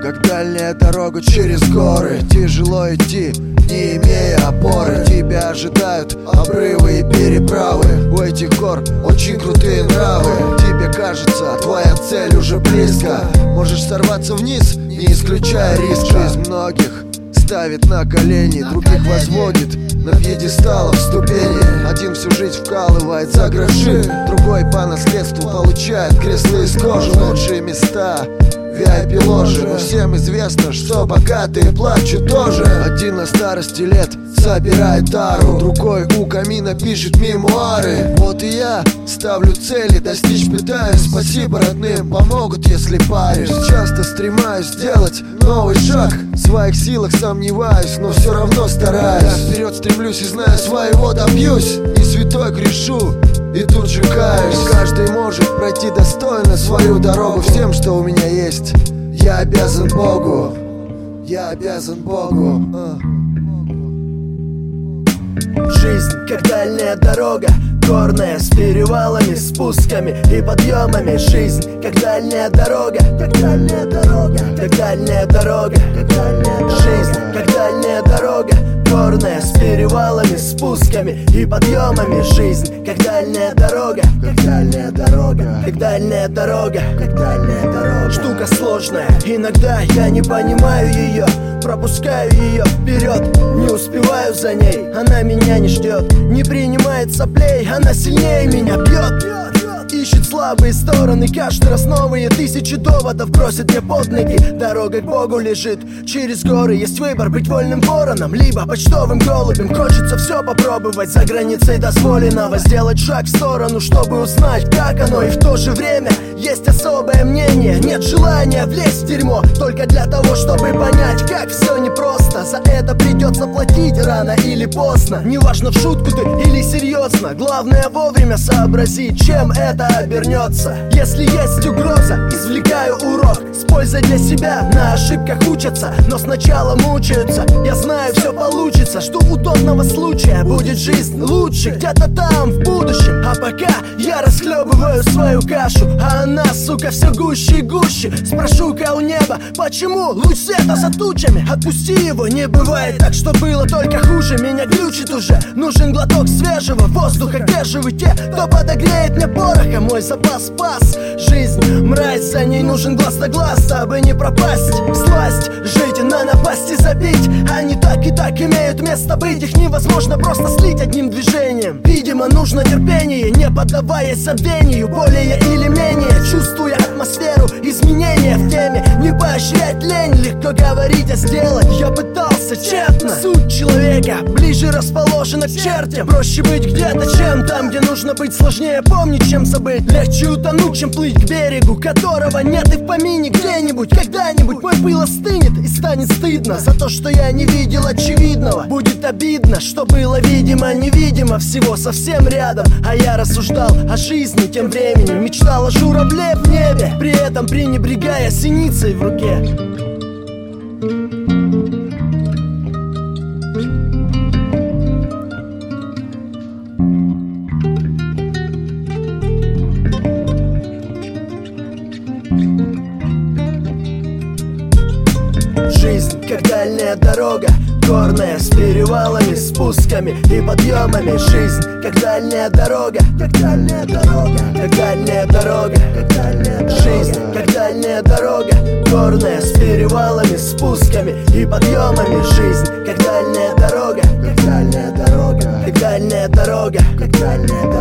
как дальняя дорога через горы. Тяжело идти, не имея опоры. Тебя ожидают обрывы и переправы. У этих гор очень крутые нравы. Тебе кажется, твоя цель уже близко. Можешь сорваться вниз, не исключая риска. Жизнь многих ставит на колени, других возводит на пьедесталов ступени. Один всю жизнь вкалывает за гроши, другой по наследству получает кресла из кожи. Лучшие места VIP-ложи, но всем известно, что богатые плачут тоже. Один на старости лет собирает тару, другой у камина пишет мемуары. Вот и я ставлю цели, достичь пытаюсь. Спасибо родным, помогут, если паришь. Часто стремаюсь сделать новый шаг, в своих силах сомневаюсь, но все равно стараюсь. Я вперед стремлюсь и знаю, своего добьюсь. Не святой грешу и тут же каюсь. Каждый может пройти достойно свою дорогу. Всем, что у меня есть, я обязан Богу. Я обязан Богу. Жизнь, как дальняя дорога, горная, с перевалами, спусками и подъемами. Жизнь, как дальняя дорога, как дальняя дорога, как дальняя дорога, как дальняя. Жизнь, как дальняя дорога, горная, с перевалами, спусками и подъемами. Жизнь, как дальняя дорога, как дальняя дорога, как дальняя дорога, как дальняя дорога. Штука сложная, иногда я не понимаю ее, пропускаю ее вперед, не успеваю за ней. Она меня не ждет, не принимает соплей, она сильнее меня бьет. Ищет слабые стороны, каждый раз новые тысячи доводов бросит мне под ноги. Дорога к Богу лежит через горы, есть выбор: быть вольным вороном, либо почтовым голубем. Хочется все попробовать, за границей дозволенного сделать шаг в сторону, чтобы узнать, как оно. И в то же время есть особое мнение, нет желания влезть в дерьмо только для того, чтобы понять, как все непросто. За это придется платить рано или поздно. Неважно, в шутку ты или серьезно, главное вовремя сообразить, чем это обернется. Если есть угроза, извлекаю урок, с пользой для себя. На ошибках учатся, но сначала мучаются. Я знаю, все получится, жду удобного случая. Будет жизнь лучше где-то там, в будущем. А пока я расхлебываю свою кашу, а она, сука, все гуще и гуще. Спрошу-ка у неба, почему луч света за тучами? Отпусти его, не бывает так, что было только хуже. Меня глючит уже, нужен глоток свежего воздуха. Где же вы те, кто подогреет мне пороха? Мой запас спас жизнь, мразь, за ней нужен глаз на глаз, дабы не пропасть. Сласть, жить на напасти забить, они так и так имеют место быть. Их невозможно просто слить одним движением. Видимо, нужно терпение, не поддаваясь забвению, более или менее чувствуя атмосферу изменения в теме. Не поощрять лень, легко говорить, а сделать я пытался тщетно. Суть человека ближе расположена к чертям. Проще быть где-то, чем там, где нужно быть. Сложнее помнить, чем забыть. Легче утонуть, чем плыть к берегу, которого нет и в помине. Где-нибудь, когда-нибудь мой пыл остынет и станет стыдно за то, что я не видел очевидного. Будет обидно, что было видимо невидимо, всего совсем рядом. А я рассуждал о жизни тем временем, мечтал о журавле в небе, при этом пренебрегая синицей в руке. Жизнь, как дальняя дорога, горная, с перевалами, спусками и подъемами. Жизнь, как дальняя дорога, как дальняя дорога, как дальняя дорога, как дальняя дорога. Жизнь, как дальняя дорога, горная, с перевалами, спусками и подъемами. Жизнь, как дальняя дорога, как дальняя дорога, как дальняя дорога, как дальняя дорога.